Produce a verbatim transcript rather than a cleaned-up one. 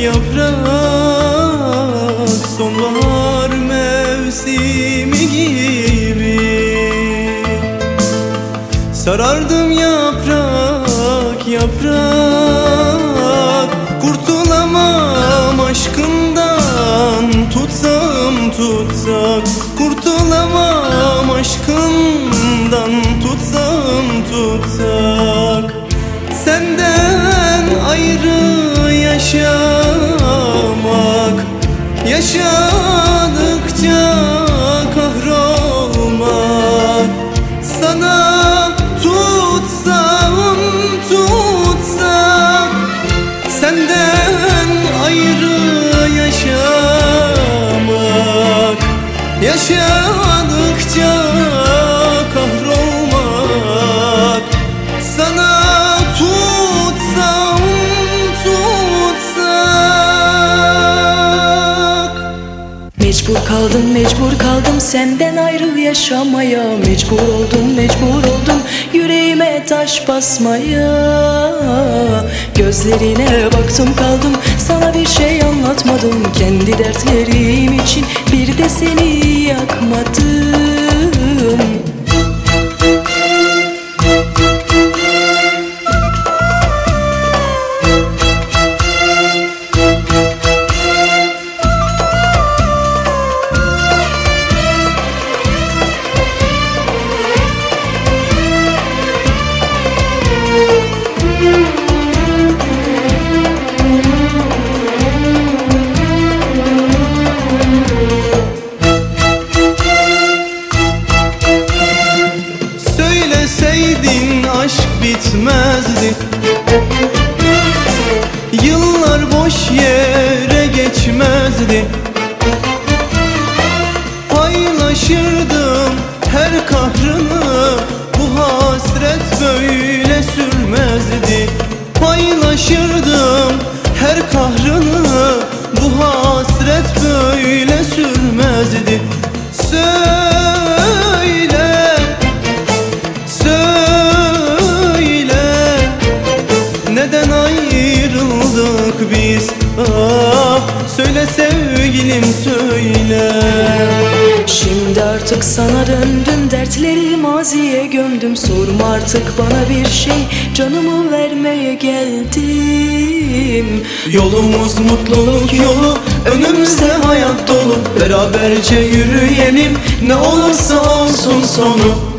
yaprak sonbahar mevsimi gibi. Sarardım yaprak yaprak, kurtulamam aşkından. Tutsam tutsak kurtulamam aşkından. Tutsam tutsak senden ayrı yaşamak, yaşadıkça kahrolmak. Sana tutsam tutsam senden ayrı yaşamak, yaşadıkça kahrolmak. Sana tutsam tutsak. Mecbur kaldım, mecbur kaldım senden ayrı yaşamaya. Mecbur oldum, mecbur oldum yüreğime taş basmaya. Gözlerine baktım kaldım, sana bir şey anlatmadım. Kendi dertlerim için bir de seni yakmadım. Söyleseydin aşk bitmezdi, yıllar boş yere geçmezdi. Paylaşırdım her kahrını, bu hasret böyle sürmezdi. Paylaşırdım her kahrını, bu hasret böyle sürmezdi. Söyle, söyle, neden ayrıldık biz? Ah, söyle sevgilim söyle. Şimdi artık sana döndüm, dertleri maziye gömdüm. Sorma artık bana bir şey, canımı vermeye geldim. Yolumuz mutluluk yolu, önümüzde hayat dolu. Beraberce yürüyelim, ne olursa olsun sonu.